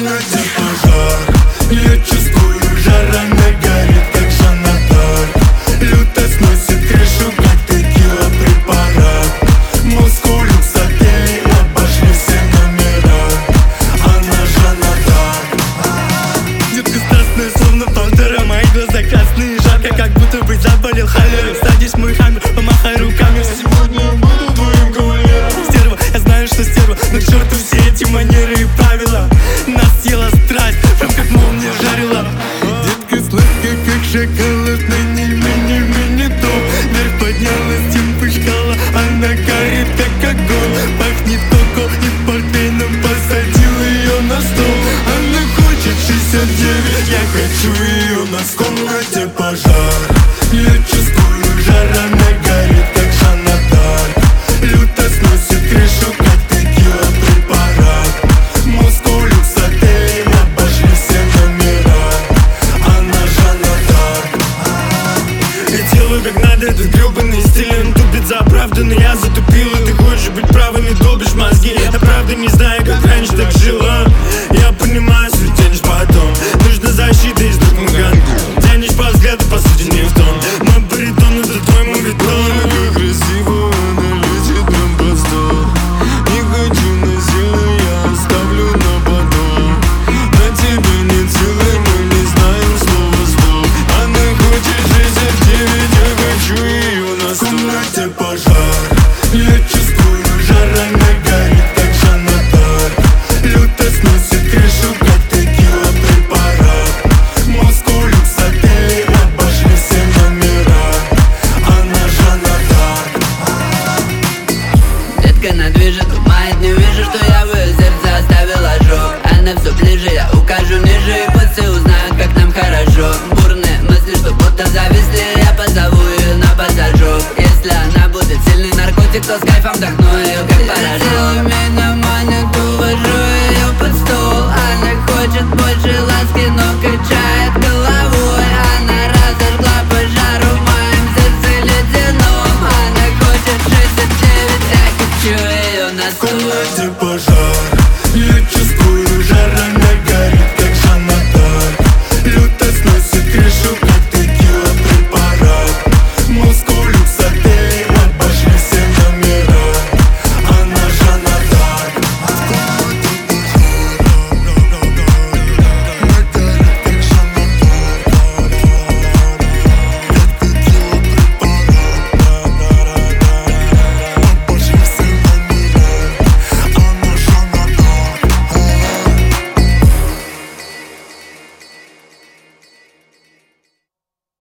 комнате пожар. Я чувствую жар, она горит, как Жанна Дарк. Люто сносит крышу, как текила препарат. Мозг улиц, отели, обошли все номера. Она Жанна Дарк. Детка страстная, словно пантера. Мои глаза красные, жарко, как будто бы заболел холерой. Садись, мой хаммер, помахай руками. Сегодня я буду твоим кавалером. Стерва, я знаю, что стерва, но к черту все эти манеры и правила. Нас съела страсть, прям как молния жарила. Детка сладкая, как шоколад, на ней мини-мини-топ. Вверх поднялась, темпы шкала, она горит, как огонь. Пахнет коко и портвейном, посадил ее на стол. Она хочет 69, я хочу ее носком.